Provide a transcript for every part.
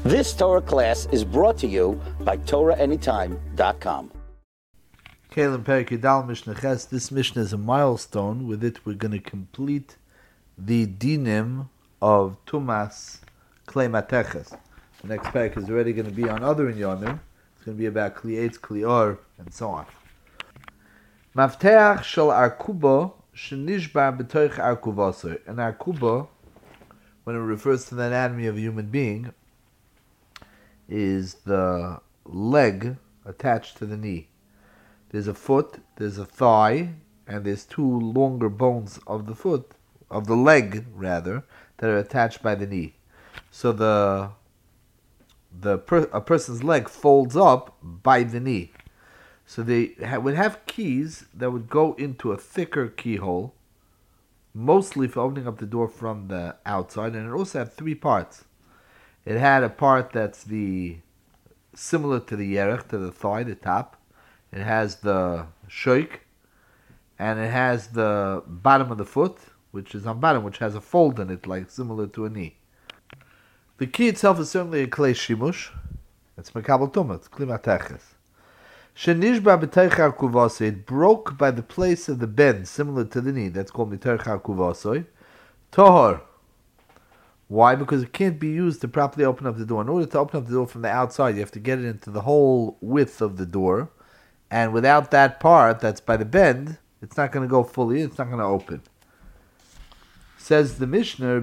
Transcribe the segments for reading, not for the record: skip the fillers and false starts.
This Torah class is brought to you by TorahAnytime.com. Kalim Perik Yudal Mishnah Ches. This Mishnah is a milestone. With it, we're going to complete the dinim of Tumas Klei Mateches. The next parak is already going to be on other inyanim. It's going to be about Kli Eitz, Kli Or, and so on. Mafteach shel Arkuba shenishbar b'toich Arkuvaser. An Arkuba, when it refers to the anatomy of a human being, is the leg attached to the knee. There's a foot, there's a thigh, and there's two longer bones of the foot, of the leg rather, that are attached by the knee. So a person's leg folds up by the knee. So they would have keys that would go into a thicker keyhole, mostly for opening up the door from the outside, and it also had three parts. It had a part that's similar to the yerech, to the thigh, the top. It has the shoik, and it has the bottom of the foot, which is on bottom, which has a fold in it, like similar to a knee. The key itself is certainly a klei shimush. It's mekabel tumah, it's kli mateches. Shenishba b'teich harkuvasoi, it broke by the place of the bend, similar to the knee. That's called b'teich harkuvasoi. Tohor. Why? Because it can't be used to properly open up the door. In order to open up the door from the outside, you have to get it into the whole width of the door. And without that part that's by the bend, it's not going to go fully, it's not going to open. Says the Mishnah,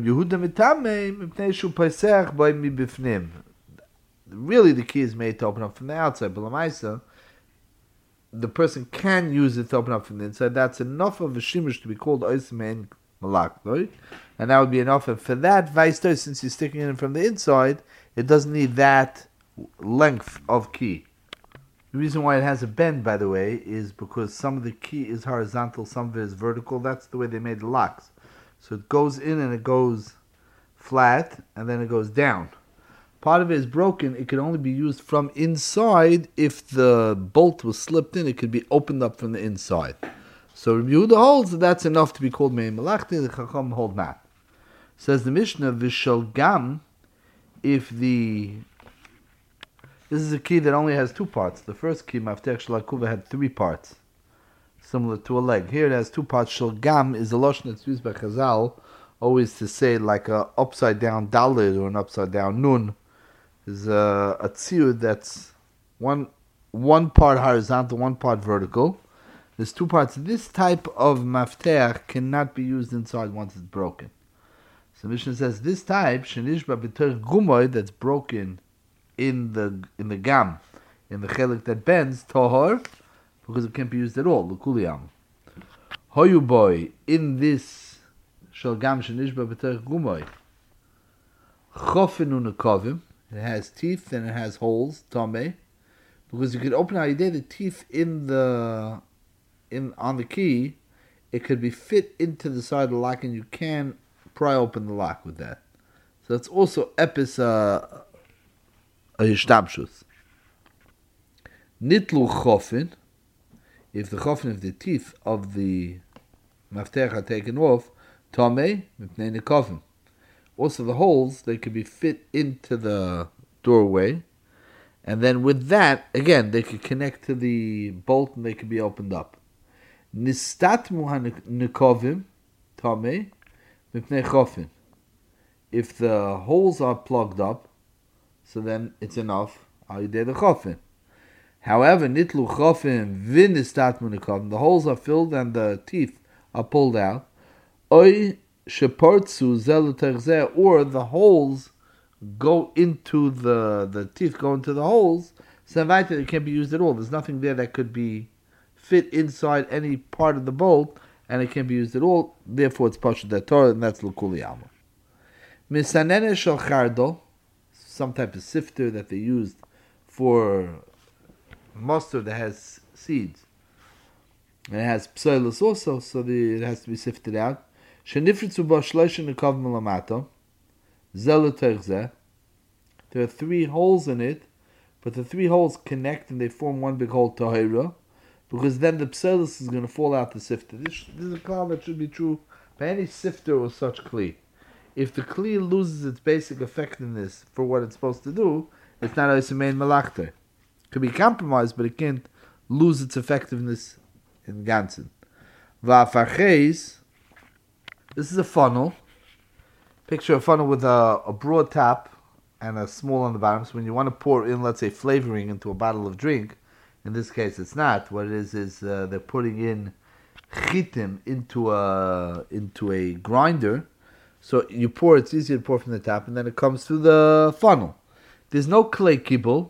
really the key is made to open up from the outside, but Lamaisa, the person can use it to open up from the inside. That's enough of a shimush to be called oismein malaktoi, and that would be enough. And for that, Vaistoy, since you're sticking it in from the inside, it doesn't need that length of key. The reason why it has a bend, by the way, is because some of the key is horizontal, some of it is vertical. That's the way they made the locks. So it goes in and it goes flat, and then it goes down. Part of it is broken. It could only be used from inside. If the bolt was slipped in, it could be opened up from the inside. So Rabbi Yehuda holds that that's enough to be called Me'im Malachti. The Chacham hold not. Says the Mishnah, Vishal Gam, this is a key that only has two parts. The first key, Maftech Shel Akuva, had three parts, similar to a leg. Here it has two parts. Shel Gam is a lashon that's used by Chazal, always to say like a upside down dalid or an upside down nun. Is a tziyud that's one part horizontal, one part vertical. There's two parts. This type of mafteach cannot be used inside once it's broken. So Mishnah says this type, shenishba b'ter gumoy, that's broken in the gam, in the chelik that bends, tohor, because it can't be used at all. L'kuliyam. Hoyu boy, in this shel gam shenishba b'ter gumoy, chofenu nekovim, it has teeth and it has holes, tomei, because you could open out the teeth on the key, it could be fit into the side of the lock, and you can pry open the lock with that. So it's also epis a hishtabshus. Nitlu chofin, if the teeth of the maftech are taken off, tomei mipnei nekovim. Also the holes, they could be fit into the doorway, and then with that, again, they could connect to the bolt and they could be opened up. Nistatmu hanekovim tamei mipnei chofin. If the holes are plugged up, so then it's enough. Al yidei the chofin. However, nitlu chofin v'nistatmu nekovim, the holes are filled and the teeth are pulled out. Oy shepartzu zel terzeh, or the holes go into the teeth go into the holes. So it can't be used at all. There's nothing there that could be fit inside any part of the bolt, and it can't be used at all. Therefore, it's Pashat that Torah, and that's L'Kuli Alma. Misanene shel chardo, some type of sifter that they used for mustard that has seeds. And it has psoilus also, so it has to be sifted out. Shenifritzu ba shloisha nekav milamato, zel terzeh. There are three holes in it, but the three holes connect and they form one big hole, tahira, because then the psoilus is going to fall out the sifter. This is a klal that should be true by any sifter or such kli. if the kli loses its basic effectiveness for what it's supposed to do, it's not oisemein malachta. It could be compromised, but it can't lose its effectiveness in ganzen. Va'farcheis, this is a funnel. Picture a funnel with a broad top and a small on the bottom. So when you want to pour in, let's say, flavoring into a bottle of drink, in this case it's not. What it is they're putting in chitim into a grinder. So you pour, it's easier to pour from the top, and then it comes through the funnel. There's no clay kibble.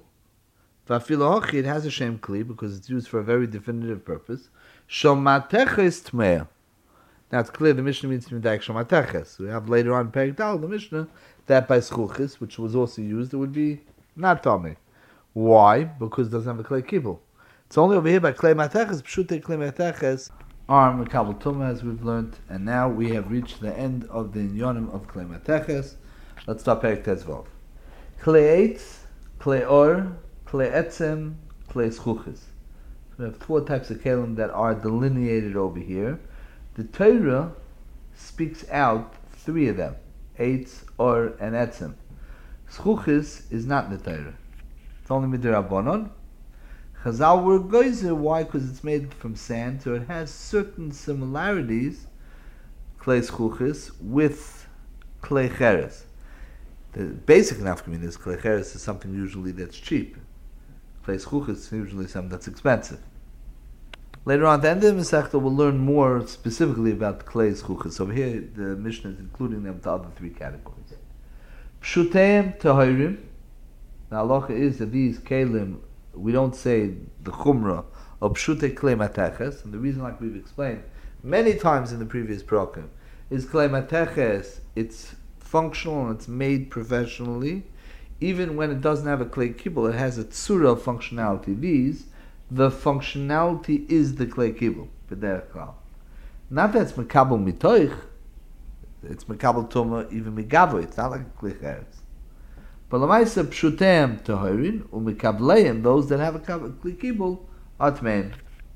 It has a shem kli because it's used for a very definitive purpose. Shomateches tmeah. Now it's clear the Mishnah means midak shomateches. We have later on Perek Dal the Mishnah that by schuchis, which was also used, it would be not tameh. Why? Because it doesn't have a clay kibble. It's only over here by clay mateches. Pshute clay mateches are mekabel tumah, as we've learned, and now we have reached the end of the inyonim of clay mateches. Let's start Perek Tezvav. Clay eitz, clay or, clay etzem, clay schuchis. We have 4 types of kelim that are delineated over here. The Torah speaks out 3 of them: eitz, or, and etzem. Schuchis is not in the Torah. It's only midrabanon. Chazal were geyser. Why? Because it's made from sand, so it has certain similarities, clay schuchis, with clay cheres. The basic nafkamin is clay cheres is something usually that's cheap. Clay schuchis is usually something that's expensive. Later on, at the end of the Masechta, we'll learn more specifically about clay schuchis. Over here, the Mishnah is including them to other 3 categories. Pshuteim tahirim. The halacha is that these kelim, we don't say the chumrah of pshute klei mateches, and the reason, like we've explained many times in the previous program, is klei mateches, it's functional and it's made professionally. Even when it doesn't have a clay kibble, it has a tzura of functionality. These, the functionality is the clay kibble. Not that it's mekabel mitoich, it's mekabel tuma even megavo. It's not like a clay cheres. But l'maisa pshutem tahirin umekableim, those that have a clay kibble, atmein.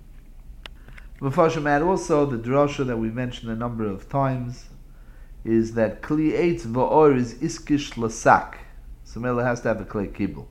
Mefashim add also the drasha that we mentioned a number of times is that kli eitz va'or is iskish lasak. So Mela has to have a clay kibble.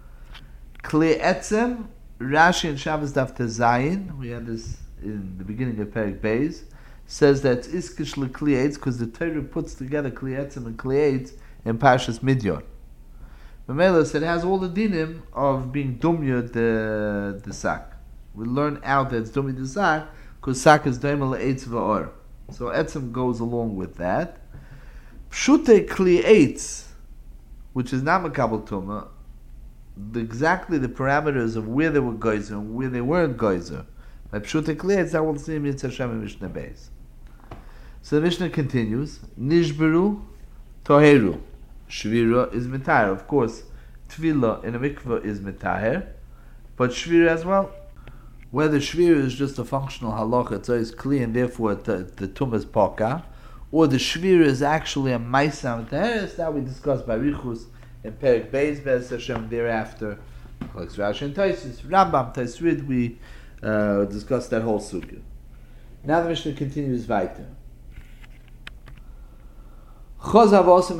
Kli etzem, Rashi and Shabbos Daf Tezayin, we had this in the beginning of Perek Beis, says that it's iskish lekli eitz because the Torah puts together kli etzem and kli eitz in Parshas Midyon. Mela said it has all the dinim of being dumya the sak. We learn out that it's dumya the sak because sak is daimel eitz va'or. So etzem goes along with that. Pshute kli eitz, which is not makabel tumah, exactly the parameters of where they were geyser and where they weren't geyser. By pshute kli eitz, that will see in Hashem and Mishnah Beis. So the Mishnah continues: Nishberu toheru. Shvira is mitaher. Of course, tefillah in a mikveh is mitaher, but shvira as well. Whether shvira is just a functional halacha, so it's clear and therefore the tumah is paka, or the shvira is actually a maisa mitaheres, that we discussed by Richus in Perek Beis Be'ez Hashem thereafter. Like Rashi and Taisus, Rambam, Taisrid, we discussed that whole sugya. Now the Mishnah continues weiter. Over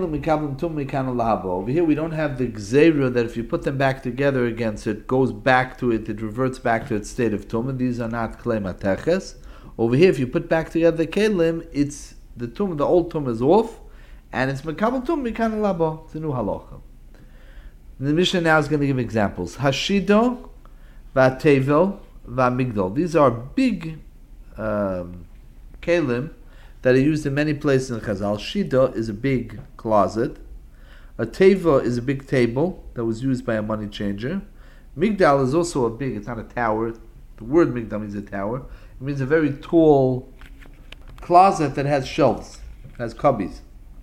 here we don't have the gzeira that if you put them back together again, so it goes back to it, it reverts back to its state of tumah. These are not klei mateches. Over here, if you put back together the kelim, it's the tumah, the old tumah is off, and it's mekabel tumah mikan labo. It's a new halacha. The Mishnah now is going to give examples. Hashido, vatevel, vamigdol. These are big kelim that are used in many places in Chazal. Shida is a big closet. A teva is a big table that was used by a money changer. Migdal is also a big, it's not a tower. The word migdal means a tower. It means a very tall closet that has shelves, has cubbies.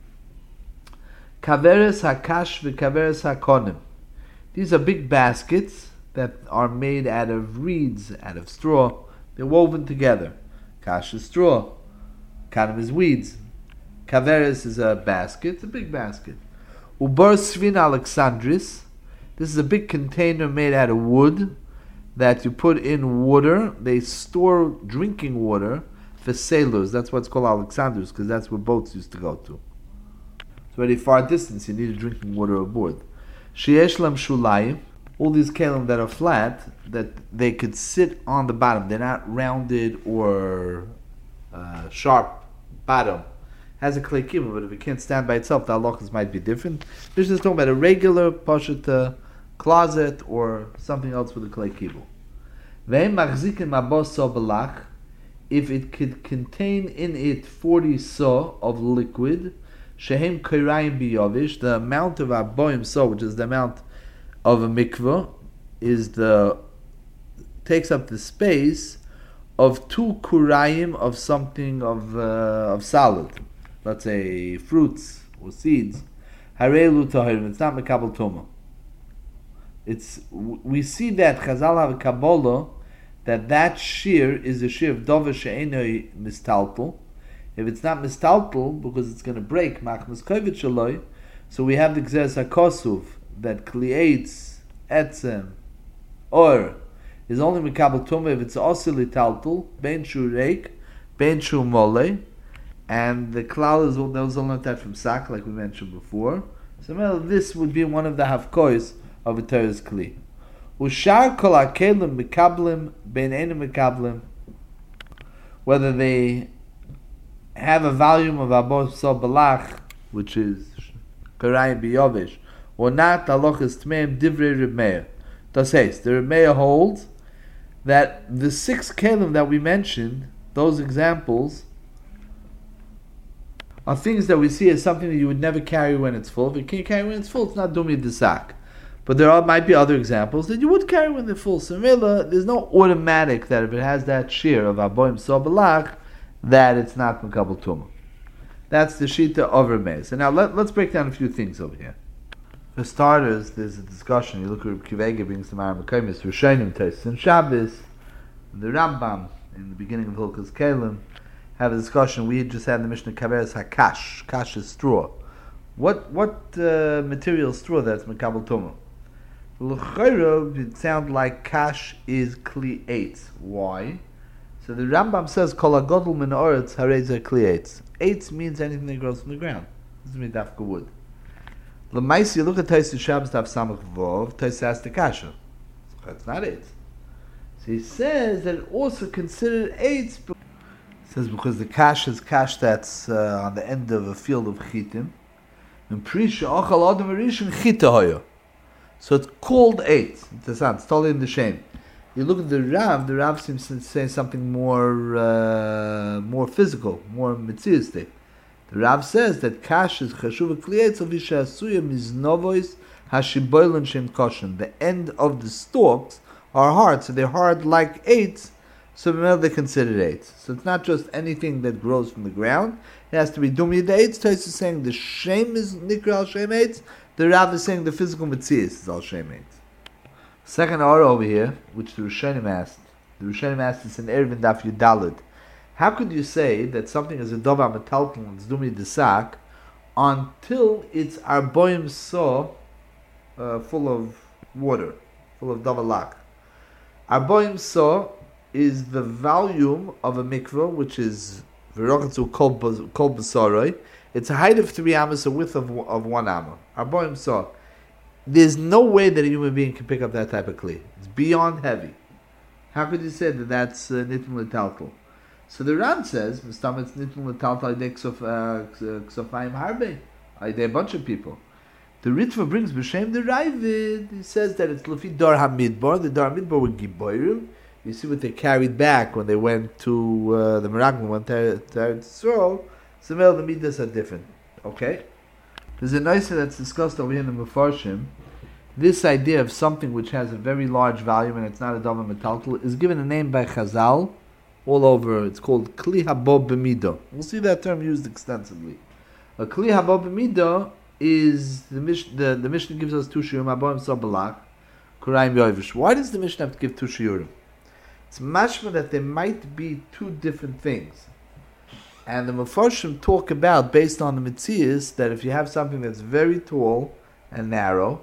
Kaveres hakash v'kaveres hakonim. These are big baskets that are made out of reeds, out of straw. They're woven together. Kash is straw. Kanim is weeds. Kaveres is a basket. It's a big basket. Ubar Svin Alexandris. This is a big container made out of wood that you put in water. They store drinking water for sailors. That's what's called Alexandris, because that's where boats used to go to. It's already far distance. You need drinking water aboard. Sheyesh lam shulayim. All these kelim that are flat, that they could sit on the bottom. They're not rounded or sharp bottom. Has a clay kibble, but if it can't stand by itself, the halachas might be different. This is talking about a regular pashut closet or something else with a clay kibble. If it could contain in it 40 sa of liquid, shehem kairayim biyavish, the amount of aboim sa, which is the amount of a mikvah, takes up the space of 2 kurayim of something of salad, let's say fruits or seeds. Harelu tahirim, it's not mekabel tuma. We see that Chazal have a Kabbalah that shear is a shear of dover she'enoi mistaltel. If it's not mistaltel, because it's going to break machmas kovet shaloi, so we have the Gzeres HaKosuv that creates etzem or is only mekabel tumah if it's osili taltel ben shu reik ben shu mole, and the klal is those all learned that from Sak, like we mentioned before. So well, this would be one of the hafkois of a Torah's kli. Ushar kol hakelim mekablim ben enim mekablim, whether they have a volume of abos so balach, which is karayim biyovish, or not, halachas tmeim divrei Reb Meir. Das heißt, the Reb Meir holds that the 6 kelim that we mentioned, those examples, are things that we see as something that you would never carry when it's full. If you can't carry when it's full, it's not dumi desak. But there might be other examples that you would carry when they're full. So there's no automatic that if it has that shear of aboim sobalach, that it's not mekabel tumah. That's the shita of Reb Meir. So now let's break down a few things over here. For starters, there's a discussion. You look at Reb Kivega brings the Maram Mekaymis, Rishonim Tais and Shabbos, the Rambam in the beginning of Hilchos Kelim have a discussion. We just had the Mishnah Kaveres HaKash. Kash is straw. What material straw that's mekabel tumah? L'chayro, it sounds like kash is kli eitz. Why? So the Rambam says kol hagodol min haaretz harei zeh kli eitz. Eitz means anything that grows from the ground. This is dafka wood. L'maisi, you look at Tais Shabbos Daf Samach Vov. Tais has the kasha. That's not eitz. So he says that it also considered eitz. He says because the kash is kash that's on the end of a field of chitim. And prisha achal adam rishon chita hoyo. So it's called eitz. It's totally in the shame. You look at the Rav seems to say something more physical, more mitzvistic. The Rav says that kash is chashuv kliyetz of isha asuya miznovois hashiboilin shem koshen. The end of the stalks are hard, so they're hard like eitz, so they consider eitz. So it's not just anything that grows from the ground. It has to be dumi the eitz. Tais is saying the shem is nikra al shem eitz. The Rav is saying the physical mitzvah is al shem eitz. Second order over here, which the Rishonim asked this in Erevin Daf Yudalid. How could you say that something is a davar metalton and it's dumi desak until it's arboim so full of water, full of davalak? Arboim so is the volume of a mikvah, which is v'rochatzu kol b'soroi. It's a height of 3 amos, a width of 1 amos. Arboim so. There's no way that a human being can pick up that type of kli. It's beyond heavy. How could you say that that's nitin l'taltal? So the Ran says, "Mistam it's nitin l'taltal idei ksofayim harbe." Idei a bunch of people. The Ritva brings b'shem the Ravid. He says that it's lefi Dor HaMidbar. The Dor HaMidbar were giborim. You see what they carried back when they went to the Meraglim, went to Yisrael. So the midas are different. Okay. There's a nice that's discussed over here in the Mefarshim. This idea of something which has a very large volume and it's not a davar metaltal is given a name by Chazal all over. It's called Kli Habo B'mido. We'll see that term used extensively. A Kli Habo B'mido is the Mishnah gives us 2 shiurim, Aboim Sobalach, Kurayim Yovish. Why does the Mishnah have to give 2 shiurim? It's mashma that there might be 2 different things. And the Mefarshim talk about, based on the Metzias, that if you have something that's very tall and narrow,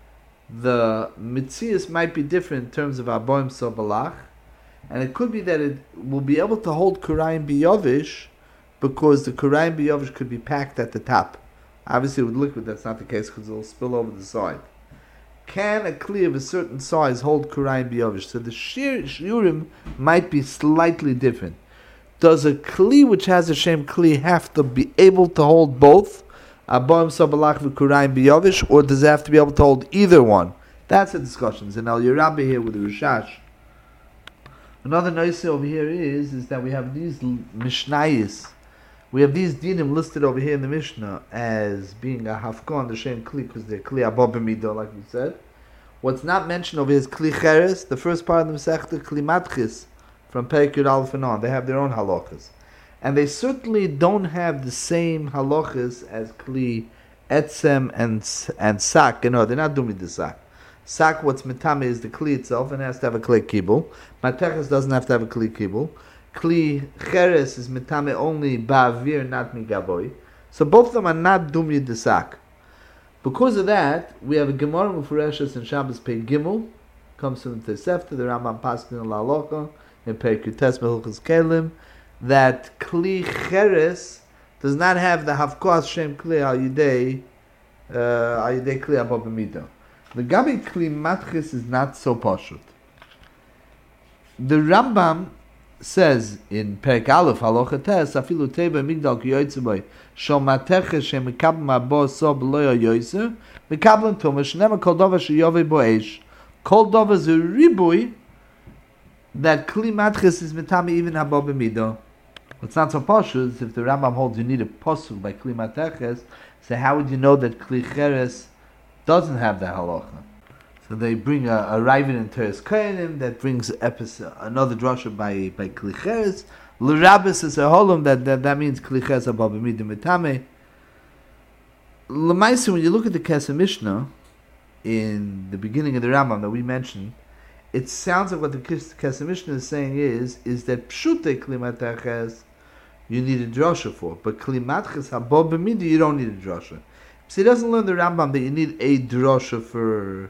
the Metzias might be different in terms of Aboim Sobalach, and it could be that it will be able to hold Kurayim Biyovish, because the Kurayim Biyovish could be packed at the top Obviously, with liquid, that's not the case because it'll spill over the side. Can a kli of a certain size hold kurayim biyovish? So the shiurim might be slightly different. Does a kli which has a shem kli have to be able to hold both, aboim sabalach v'kurayim biyovish, or does it have to be able to hold either one? That's the discussions. And Al Yerabi here with the Rishash. Another nice over here is that we have these mishnayis. We have these dinim listed over here in the Mishnah as being a hafkon, the shem kli, because they're kli abba b'midah, like we said. What's not mentioned over here is kli cheres, the first part of the Masechta, kli matchis, from Perek Yud Aleph and on. They have their own halachas. And they certainly don't have the same halachas as kli etzem and sak. You know, they're not doing the sak. Sak, what's mitame is the kli itself, and it has to have a kli kibul. Mateches doesn't have to have a kli kibul. Kli cheres is mitame only ba'avir, not migaboy. So both of them are not dumya desak. Because of that, we have a Gemara Mufureshus in Shabbos Pei Gimel, comes from the Tosefta, the Rambam Paskin and La Halacha, in Pei Kutes Mechilchos Kelim, that Kli cheres does not have the Havkos Shem Kli al Yidei Kli Abba B'midah. The Gabi Kli Matchis is not so pashut. The Rambam says in Perek Aleph Halacha Tes afilu teva migdal ki yoytze boy shel mateches shemekabel mabo so b'lo yoytze mekabel tuma shnema kol davar sheyovei bo eish kol davar ze ribui that kli matches is mitami even habo b'mido. What's not so pashut is if the Rambam holds you need a posuk by kli mateches, so how would you know that kli cheres doesn't have the halacha? So they bring a Ravid in Teres Koyanim that brings another drasha by Kli Cheres. L'Rabbis is a holum that means Kli Cheres above Midim Mitame. L'maisa, when you look at the Kesef Mishnah in the beginning of the Rambam that we mentioned, it sounds like what the Kesef Mishnah is saying is that Pshute Kli Mateches you need a drasha for, but Kli Matches above Midim you don't need a drasha. So he doesn't learn the Rambam that you need a drasha for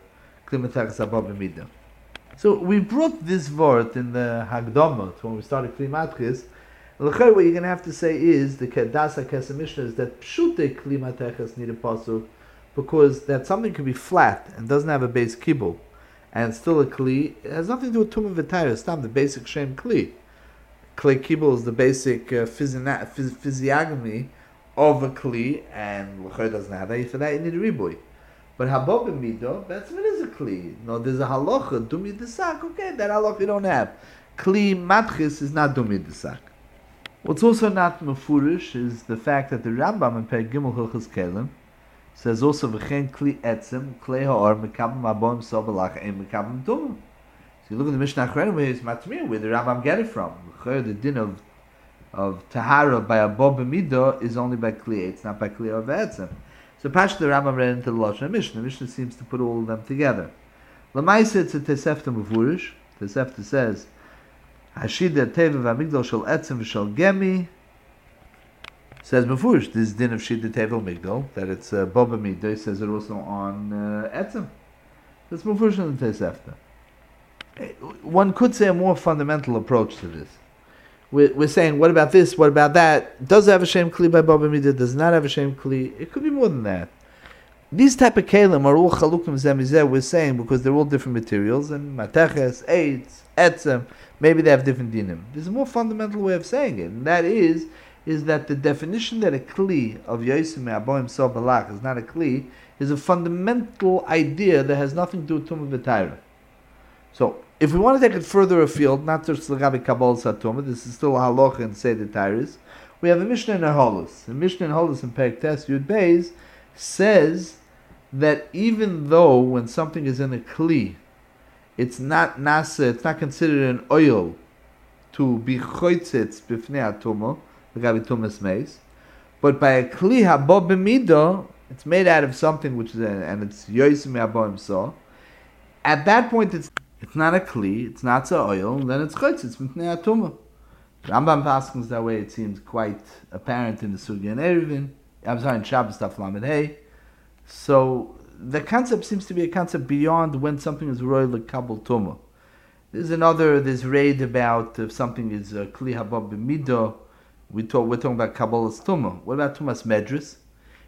so we brought this word in the Hagdama when we started Kli Matchis. What you're going to have to say is the Kedasa Kesef Mishnah is that Pshute Kli Matchis need a pasuk because that something can be flat and doesn't have a base kibul and still a Kli. It has nothing to do with Tumah V'Tayra. It's not the basic Shem Kli. Kli kibul is the basic physiognomy of a Kli, and L'chai doesn't have that. For that you need a ribui. But Habab Mido, that's what is a Kli. No, there's a halacha, Dumi Desak, okay, that halacha you don't have. Kli Matchis is not Dumi Desak. What's also not mefurish is the fact that the Rambam in Perek Gimel Hilchos Kelim says also V'chen Kli Etzem, Klei Ha'or, Mekabim Aboim Sobalach, and Mekabim Tumah. So you look at the Mishnah Achrein where it's Matmir, where the Rambam get it from. The din of Tahara by Habab Mido is only by Kli, it's not by Kli or Etzem. So Pash the Rambam read into the Lashon Mishnah. The Mishnah seems to put all of them together. Lamaisa it's a Tosefta Mufurish. Tosefta says, Hashida Teva v'Amigdal shel Etzem v'shel Gemi. Says Mufurish, this din of Shida Teva Migdal, that it's Boba Midah, he says it also on Etzem. That's Mufurish in the Tosefta. One could say a more fundamental approach to this. We're saying, what about this? What about that? Does it have a Shem Kli by Baba Midah? Does not have a Shem Kli? It could be more than that. These type of Kalim are all Chalukim Zemizeh, we're saying, because they're all different materials, and Mateches, Eitz, Etzem, maybe they have different dinim. There's a more fundamental way of saying it, and that is that the definition that a Kli of Yosim Aboim So Balach is not a Kli, is a fundamental idea that has nothing to do with Tumah V'Tayra. So, if we want to take it further afield, not just L'gabi Kabbalah Satoma, this is still a halacha and Seder Tairis, we have a Mishnah in Holus. The Mishnah in Holus in Perek Tes Yud Beis says that even though when something is in a Kli, it's not nasa, it's not considered an oil to be choitzitz b'fnei atuma, L'gabi Tumas Meis, but by a Kli Habab B'midah, it's made out of something which is, and it's Yosim Aboim So, at that point it's not a kli, it's not so oil, then it's chutz, it's mitnei atuma. Rambam paskins that way, it seems quite apparent in the Sugya and Eruvin. I'm sorry, in Shabbos Daf Lamed Hey. So the concept seems to be a concept beyond when something is royal kabul tuma. There's raid about if something is kli habab b'mido. We're talking about kabbalas tuma. What about tumas medris?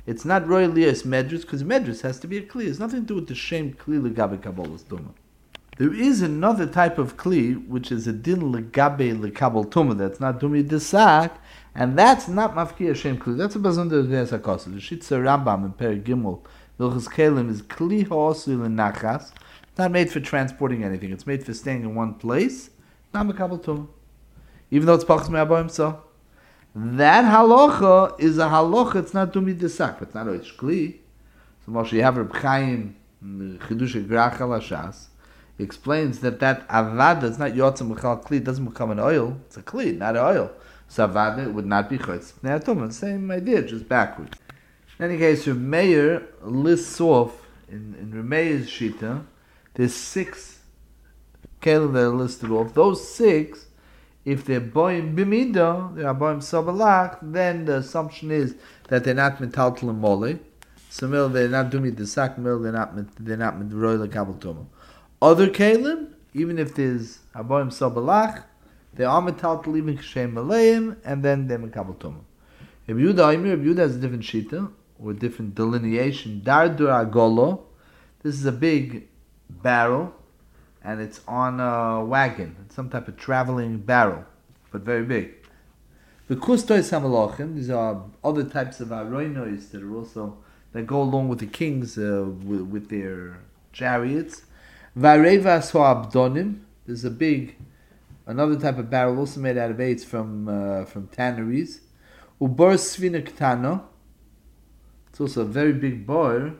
it's not royal liyas medrus, because medrus has to be a kli. It's nothing to do with the shem kli legabe kabbalas tuma. There is another type of kli, which is a din legabe lekabel tuma, that's not dumi desak, and that's not mafki shem kli. That's a bazon de Gnes HaKosos. The Shitza Rambam in Perek Gimel, Hilchos Kelim, is kli ha'osu lenachas. It's not made for transporting anything. It's made for staying in one place. Not mekabel tuma, even though it's pachas me'aboim so. That halacha is a halacha. It's not dumi desak. It's not oish kli. So Moshe, you have Reb Chaim Chidush Grach Alashas. He explains that avada is not yotzim mechal kli. It doesn't become an oil. It's a kli, not an oil. So avada would not be chutz. Same idea, just backwards. In any case, Reb Meir lists off in Reb Meir's shita. There's 6 kelim that are listed off. Those 6. If they're boim b'midah, they are boim sabalach, then the assumption is that they're not metaltal and mole. So they're not doing the sak mil, they're not royal kabel tuma. Other kalim, even if there's a boim sabalach, they are metaltal even kshem maleim, and then they're kabel tuma. Rabbi Yehuda has a different shita or a different delineation. Dardur agolo. This is a big barrel. And it's on a wagon. It's some type of traveling barrel, but very big. The kustois hamalachim, these are other types of aroinos that go along with the kings with their chariots. Vareva soabdonim, there's another type of barrel also made out of aids from tanneries. Ubor svina ktano, it's also a very big boar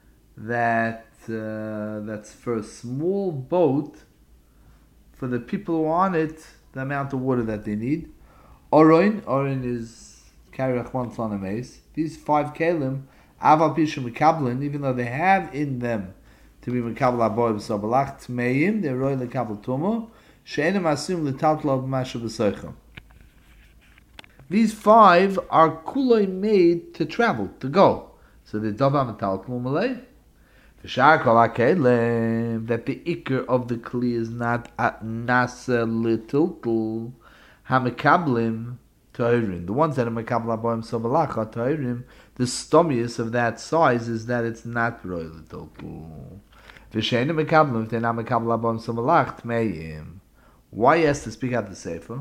that's for a small boat for the people who are on it, the amount of water that they need. Orin is carry one ton of mace. These 5 kelim, aval pishim mekablin, even though they have in them to be mekabel aboy b'sobalach tmeim, they're roy lekabel tumo, she'enem asum l'taltlo b'mashu b'soichom. These 5 are kuloi made to travel, to go. So they're davam metaltlo malay. That the ikr of the kli is not nasa litiltul hamekablim toirim. The ones that are mekabel aboim sobalach are toirim. The stomius of that size is that it's not royal litiltul. V'sheina mekablim if they're not mekabel aboim sobalach tmeim. Why he has to speak out the sefer?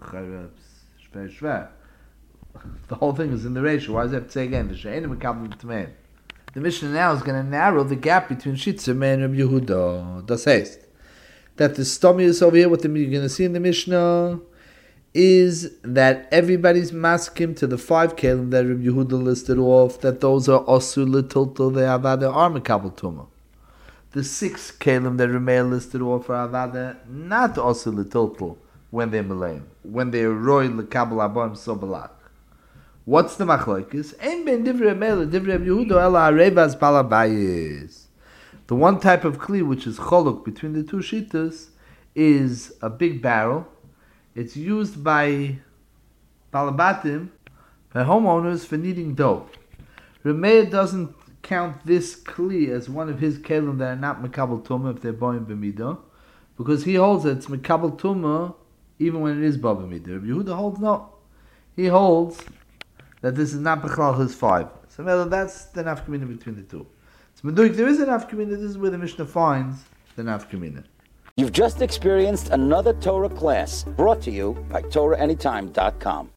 The whole thing is in the ratio. Why does he have to say again? V'sheina mekablim tmeim. The Mishnah now is going to narrow the gap between Shitza and Rabbi Yehuda. Das heißt, that the stomius over here, what you're going to see in the Mishnah, is that everybody's maskim to the 5 kelim that Rabbi Yehuda listed off, that those are osur l'tiltul, they are mekabel tuma. The 6 kelim that Rabbi Meir listed off are not osur l'tiltul when they're maleim, when they're roy l'kabel aboim sobalach. What's the machlokes? Ein ben divrei Meir divrei Yehuda ela arevas balabayis. The one type of kli which is choluk between the 2 shitas is a big barrel. It's used by balabatim, by homeowners, for kneading dough. Remeir doesn't count this kli as one of his kelim that are not mekabel tuma if they're boim b'midah, because he holds that it's mekabel tuma even when it is ba b'midah. Rabbi Yehuda holds no. He holds that this is not b'chlal his 5. So that's the nafkamina between the 2. So meduik, there is a nafkamina. This is where the Mishnah finds the nafkamina. You've just experienced another Torah class brought to you by TorahAnytime.com.